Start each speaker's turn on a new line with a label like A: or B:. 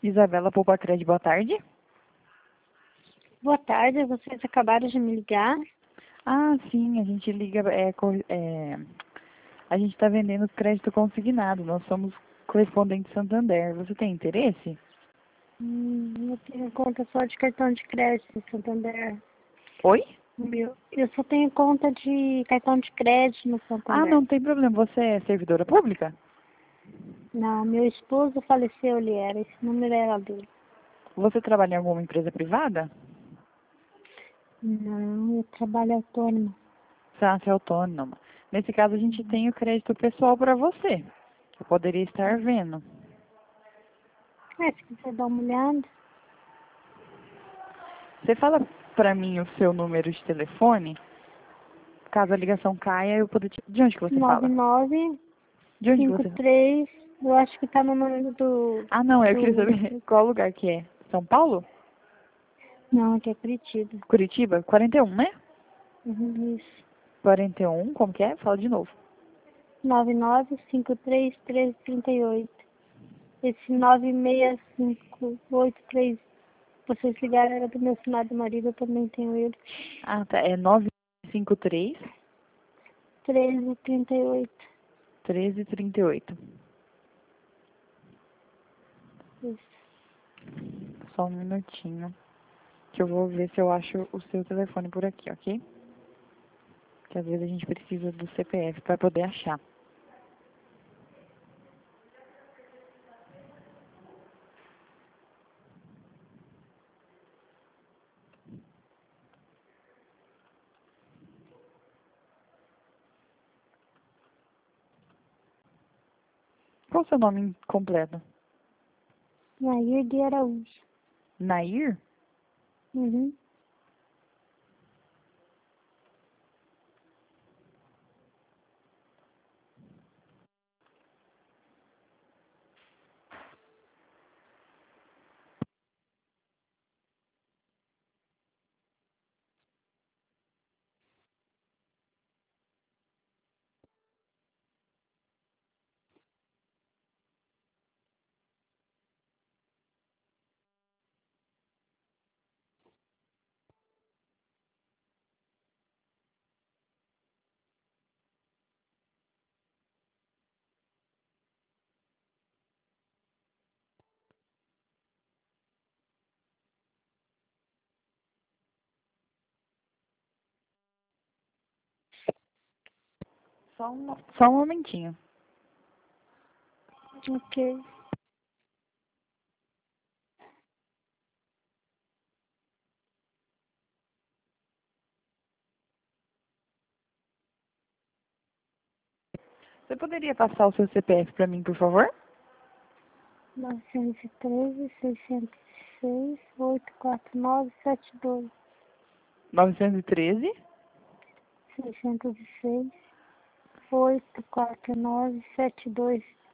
A: Isabela Poupacred, boa tarde.
B: Boa tarde, vocês acabaram de me ligar.
A: Ah, sim, a gente liga, a gente está vendendo crédito consignado, nós somos correspondente Santander. Você tem interesse?
B: Eu tenho conta só de cartão de crédito no Santander.
A: Oi?
B: Eu só tenho conta de cartão de crédito no
A: Ah,
B: Santander.
A: não tem problema, você é servidora pública?
B: Não, meu esposo faleceu, ele era. Esse número era dele.
A: Você trabalha em alguma empresa privada?
B: Não, eu trabalho autônomo.
A: Você é autônoma. Nesse caso, a gente tem o crédito pessoal para você. Eu poderia estar vendo.
B: Se quiser dar uma olhada.
A: Você fala para mim o seu número de telefone? Caso a ligação caia, eu poder te... De onde que você fala?
B: 9953, eu acho que tá no número do...
A: Ah, não, eu queria saber qual lugar que é. São Paulo?
B: Não, aqui é Curitiba.
A: Curitiba? 41, né?
B: Isso.
A: 41, como que é? Fala de novo.
B: 99531338. Esse 96583, vocês ligaram, era do meu finado marido, eu também tenho ele.
A: Ah, tá. É 953
B: 1338.
A: 1338.
B: Isso.
A: Só um minutinho. Que eu vou ver se eu acho o seu telefone por aqui, ok? Que às vezes a gente precisa do CPF para poder achar. Qual o seu nome completo?
B: Nair de Araújo.
A: Nair?
B: Uhum.
A: Só um momentinho.
B: Ok.
A: Você poderia passar o seu CPF para mim, por favor?
B: 913-606-84972.
A: 913
B: 606-84972.